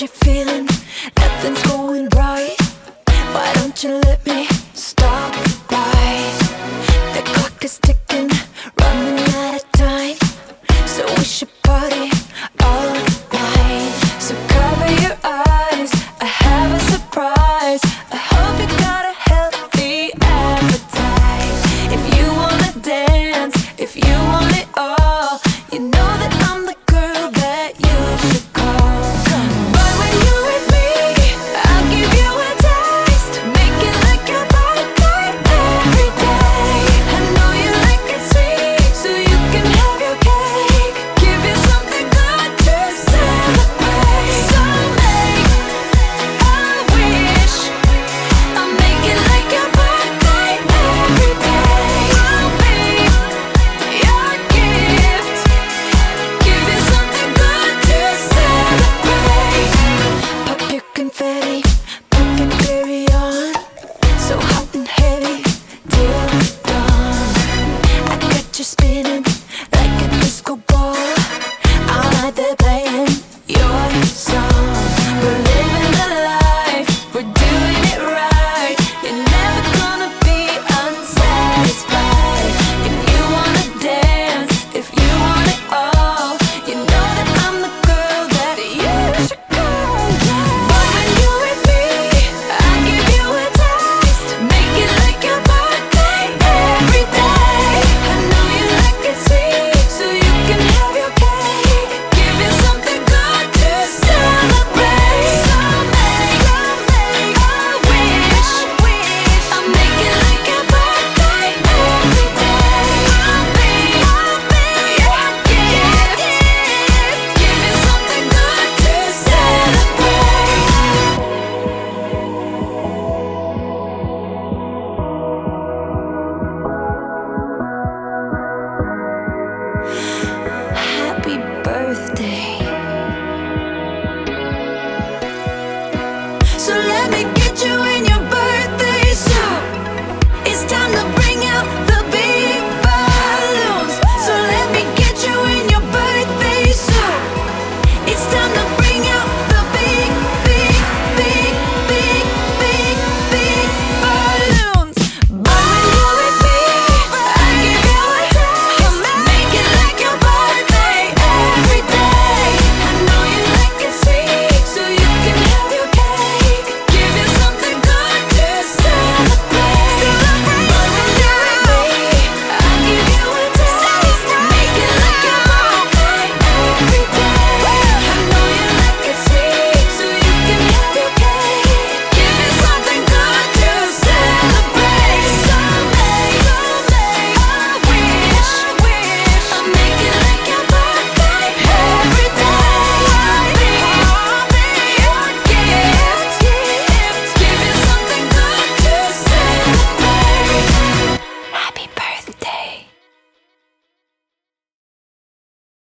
you feeling? Nothing's going right. Why don't you let me stop by? The clock is ticking, running out of time, so we should party all night. So cover your eyes, I have a surprise. I hope you got a healthy appetite. If you wanna dance, if you want it all, you know that I'm the girl that you should call. But when you're with me, I'll give you a taste, make it like your birthday every day. I know you like it sweet, so you can have your cake. Give you something good to celebrate. So make a wish, I'll make it like your birthday every day. I'll be your gift, give you something good to celebrate. Pop your confetti, pop and carry on, so hot and heavy till dawn. I got you spinning like a disco ball, all night they're playing your song. We're living the life, we're doing it right. You're never gonna be unsatisfied. If you wanna dance, if you want it all, you know that I'm the girl that you should call. But when you're with me, I'll give you a taste, make it like your birthday every day. I know you like it sweet, so you can have your cake. Give you something good to celebrate. So make a wish, I'll make it like your birthday every day. I'll be your gift, give you something good to celebrate. Happy birthday. So let me get you in your birthday suit. It's time to bring